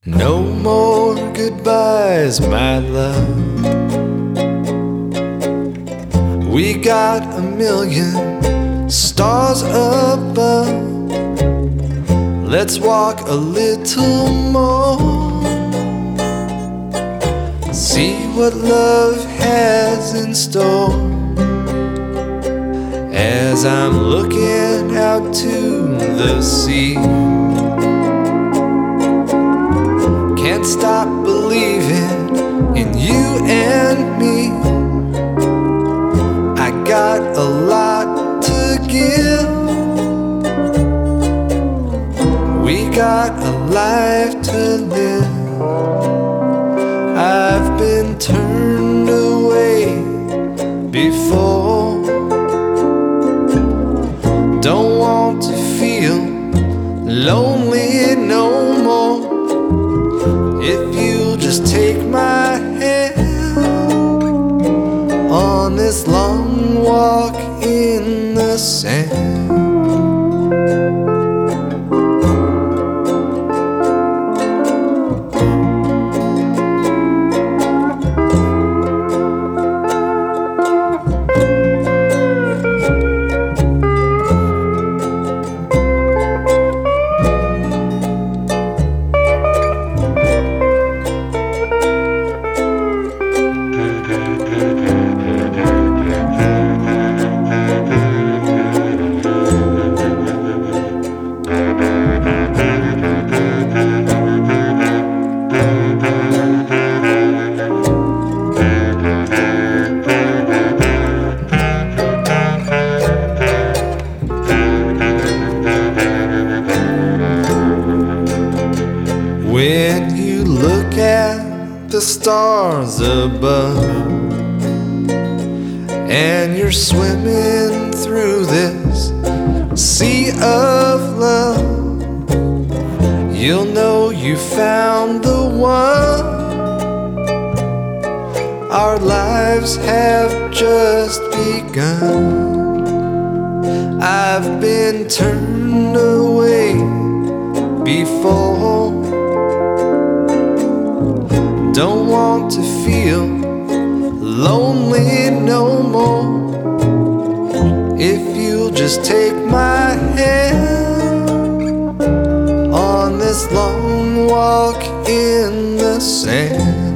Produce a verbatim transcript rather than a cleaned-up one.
No more goodbyes, my love. We got a million stars above. Let's walk a little more, see what love has in store. As I'm looking out to the sea, can't stop believing in you and me. I got a lot to give. We got a life to live. I've been turned away before. Don't want to feel lonely no more. If you'll just take my hand on this long walk in the sand. When you look at the stars above and you're swimming through this sea of love, you'll know you found the one. Our lives have just begun. I've been turned away before. Don't want to feel lonely no more. If you'll just take my hand on this long walk in the sand.